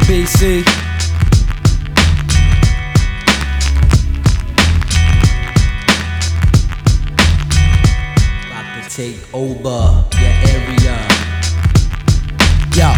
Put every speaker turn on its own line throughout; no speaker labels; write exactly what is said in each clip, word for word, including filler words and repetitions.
B C. About to take over your area. Yo.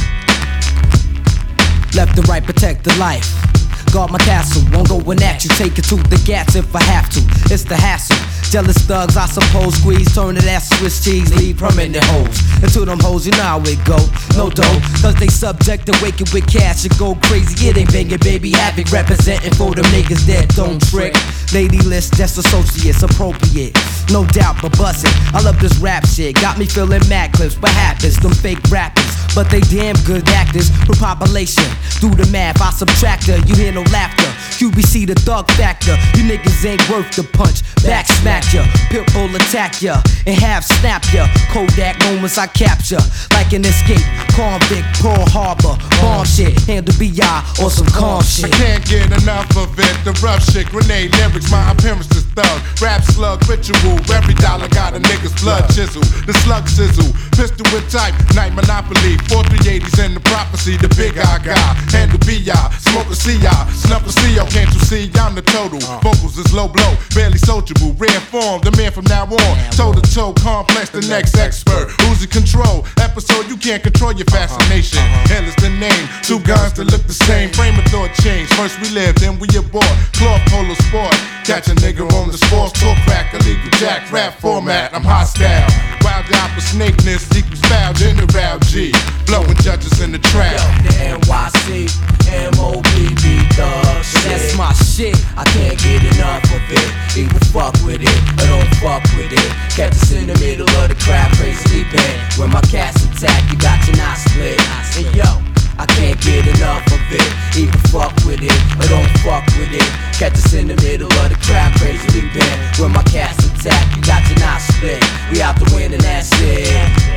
Left and right, protect the life. Guard my castle, won't go in at you. Take it to the gats if I have to. It's the hassle. Jealous thugs, I suppose. Squeeze, turn it ass Swiss cheese. Leave permanent hoes. And to them hoes, you know how it go. No dough, cause they subject to waking with cash and go crazy. It ain't banging, baby. Havoc representing for them niggas that don't trick. Lady list, that's associates, appropriate. No doubt, but bustin'. I love this rap shit. Got me feeling mad clips, but happens. Them fake rappers, but they damn good actors. For population, do the math, I subtract her. You hear no laughter. Q B C the thug factor. You niggas ain't worth the punch. Back smack ya, pitbull attack ya, and half snap ya. Kodak moments I capture, like an escape. Convict, Pearl Harbor, bomb shit. Handle B I or some calm shit.
I can't get enough of it. The rough shit, grenade lyrics, my appearance is thug. Rap slug, ritual. Every dollar got a nigga's blood chisel. The slug sizzle, pistol with type, night monopoly. four three eighties in the prophecy. The big eye guy, handle B I, smoke a C I, snuff a C O. Can't you see I'm the total? Vocals is low blow, barely sociable. Rare form, the man from now on. Toe to toe, complex, the next expert. Who's in control? Episode, you can't control your fascination. Hell is the name. Two guns that look the same. Frame of thought change. First we live, then we abort. Cloth polo sport. Catch a nigga on the sports talk crack. Illegal jack rap format. I'm hostile. Wild out for snakeness equals foul in the round G. Blowing judges in the trap.
Yo, the N Y C, M O B B thug shit. That's my shit. I can't get enough of it. Either fuck with it or don't fuck with it. Catch us in the middle of the crowd, crazily bent. When my cats attack, you got your knot split. And yo, I can't get enough of it. Either fuck with it or don't fuck with it. Catch us in the middle of the crowd, crazily bent. When my cats attack, you got your knot split. We out to win and that's it.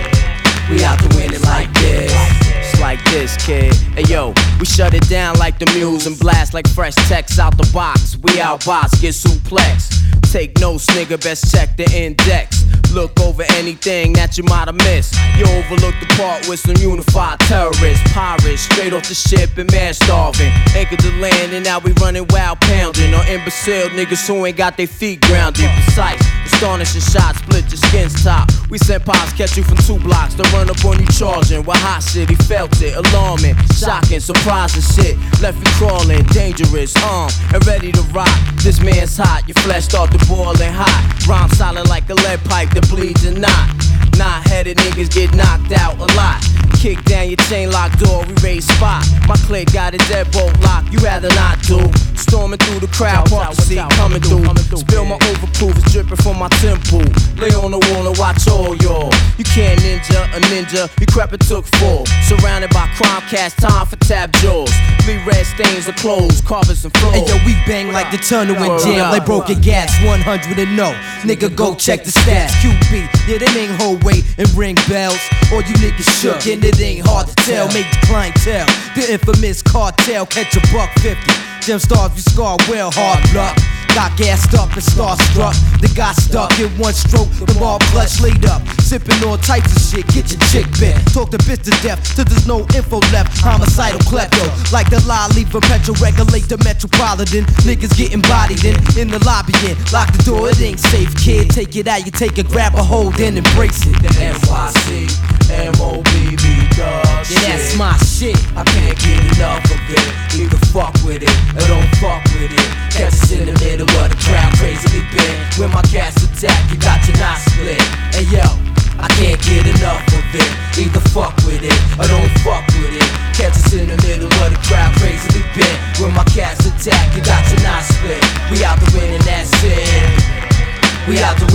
We out to win it like this.
It's like this, kid. Hey yo, we shut it down like the Muse and blast like fresh text out the box. We out box, get suplex. Take notes, nigga, best check the index. Look over anything that you might have missed. You overlook the part with some unified terrorists. Pirates, straight off the ship and man starving. Anchored the land and now we running wild pounding. Or imbecile niggas who ain't got their feet grounded. Precise, astonishing shots, split your skin's top. We sent pops, catch you from two blocks. To run up on you charging with hot shit. He felt it, alarming, shocking, surprising shit. Left you crawling, dangerous, armed and ready to rock. This man's hot, your flesh start to boiling hot. Rhyme solid like a lead pipe that bleeds and not. Knot-headed niggas get knocked out a lot. Kick down your chain lock door, we raise spot. My clique got a deadbolt lock, you rather not do. Storming through the crowd, park the seat coming through. Spill my overproof, it's dripping from my temple. Lay on the wall and watch all y'all. You can't ninja a ninja, you crap it took four. Surrounded by crime cast, time for tab jaws. Leave red stains of clothes, carpets and floors.
Hey yo, we bang like the tunnel in jam, like broken gas, one hundred and no. Nigga, go check the stats. Q B, yeah, them ain't whole weight and ring bells. All you niggas shook and it ain't hard to tell. Make the clientele, the infamous cartel, catch a buck fifty. Them stars you scar well, hard luck. Got gassed up and starstruck. They got stuck in one stroke, the ball clutch laid up. Sipping all types of shit, get your chick bent. Talk the bitch to death, till there's no info left. Homicidal klepto, like the lie, leave a petro, regulate the metropolitan. Niggas getting bodied in, in the lobby in. Lock the door, it ain't safe, kid. Take it out, you take it, grab a hold, then embrace it.
The N Y C, M O B B thug shit.
Yeah, that's my shit.
I can't get enough of it. Either fuck with it or don't fuck with it. Catch us in the middle of the crowd, crazily bent. When my cats attack, you got your knot split. And yo, I can't get enough of it. Either fuck with it or don't fuck with it. Catch us in the middle of the crowd, crazily bent. When my cats attack, you got your knot split. We out to win and that's it. We out to